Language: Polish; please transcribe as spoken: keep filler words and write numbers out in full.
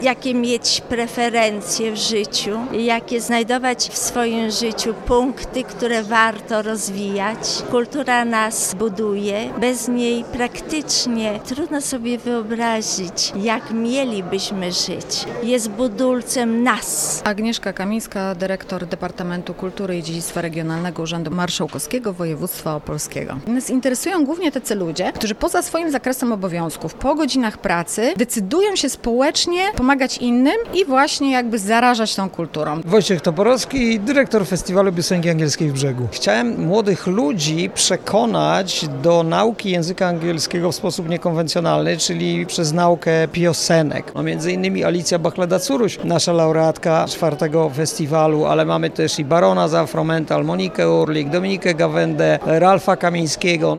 jakie mieć preferencje w życiu, jakie znajdować w swoim życiu punkty, które warto rozwijać. Kultura nas buduje, bez niej praktycznie trudno sobie wyobrazić, jak mielibyśmy żyć. Jest budulcem nas. Agnieszka Kamińska, dyrektor Departamentu Kultury i Dziedzictwa Regionalnego Urzędu Marszałkowskiego Województwa Opolskiego. Nas interesują głównie tacy ludzie, którzy poza swoim zakresem obowiązków, po godzinach pracy decydują się społecznie pomagać innym i właśnie jakby zarażać tą kulturą. Wojciech Toporowski, dyrektor Festiwalu Piosenki Angielskiej w Brzegu. Chciałem młodych ludzi przekonać do nauki języka angielskiego w sposób niekonwencjonalny, czyli przez naukę piosenek. No, między innymi Alicja Bachleda-Curuś, nasza laureatka czwartego festiwalu, ale mamy też i Barona z Afromental, Monikę Urlik, Dominikę Gawędę, Ralfa Kamińskiego.